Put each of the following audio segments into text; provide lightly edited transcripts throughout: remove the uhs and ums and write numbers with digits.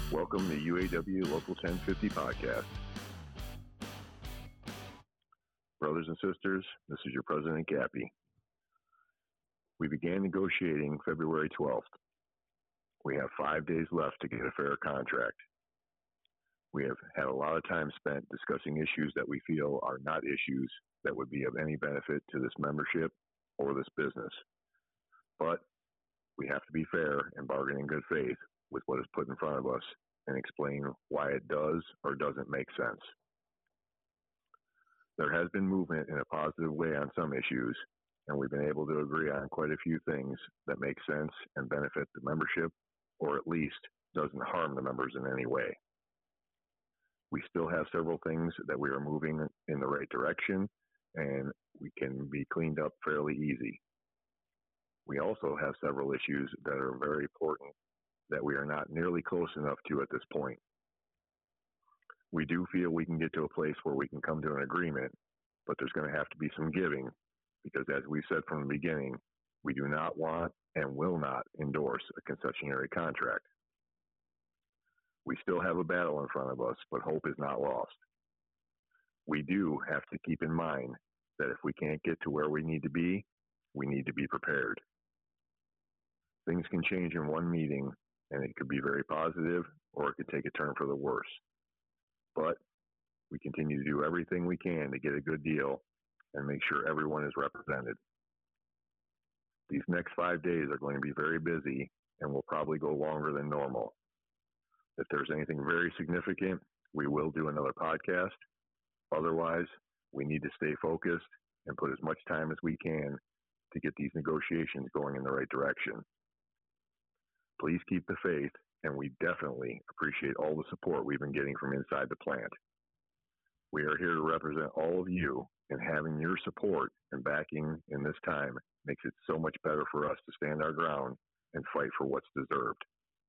Welcome to UAW Local 1050 Podcast. Brothers and sisters, this is your President Gappy. We began negotiating February 12th. We have 5 days left to get a fair contract. We have had a lot of time spent discussing issues that we feel are not issues that would be of any benefit to this membership or this business. But we have to be fair and bargain in good faith with what is put in front of us and explain why it does or doesn't make sense. There has been movement in a positive way on some issues, and we've been able to agree on quite a few things that make sense and benefit the membership, or at least doesn't harm the members in any way. We still have several things that we are moving in the right direction, and we can be cleaned up fairly easy. We also have several issues that are very important that we are not nearly close enough to at this point. We do feel we can get to a place where we can come to an agreement, but there's going to have to be some giving because, as we said from the beginning, we do not want and will not endorse a concessionary contract. We still have a battle in front of us, but hope is not lost. We do have to keep in mind that if we can't get to where we need to be prepared. Things can change in one meeting, and it could be very positive, or it could take a turn for the worse. But we continue to do everything we can to get a good deal and make sure everyone is represented. These next 5 days are going to be very busy and will probably go longer than normal. If there's anything very significant, we will do another podcast. Otherwise, we need to stay focused and put as much time as we can to get these negotiations going in the right direction. Please keep the faith, and we definitely appreciate all the support we've been getting from inside the plant. We are here to represent all of you, and having your support and backing in this time makes it so much better for us to stand our ground and fight for what's deserved.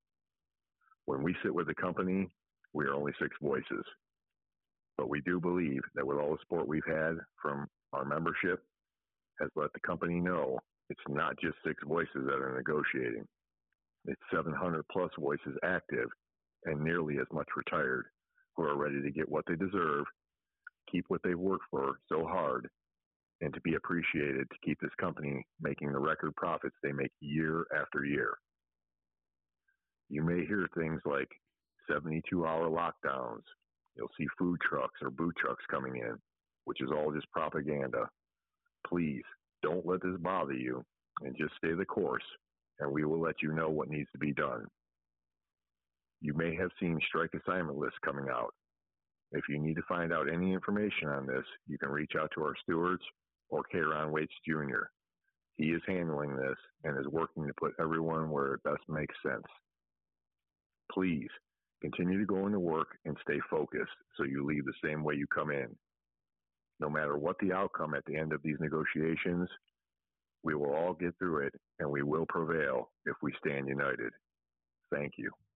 When we sit with the company, we are only 6 voices. But we do believe that with all the support we've had from our membership has let the company know it's not just 6 voices that are negotiating. It's 700 plus voices active and nearly as much retired who are ready to get what they deserve, keep what they've worked for so hard, and to be appreciated to keep this company making the record profits they make year after year. You may hear things like 72-hour lockdowns. You'll see food trucks or boot trucks coming in, which is all just propaganda. Please don't let this bother you and just stay the course, and we will let you know what needs to be done. You may have seen strike assignment lists coming out. If you need to find out any information on this, you can reach out to our stewards or Kron Waits Jr. He is handling this and is working to put everyone where it best makes sense. Please continue to go into work and stay focused so you leave the same way you come in. No matter what the outcome at the end of these negotiations, we will all get through it and we will prevail if we stand united. Thank you.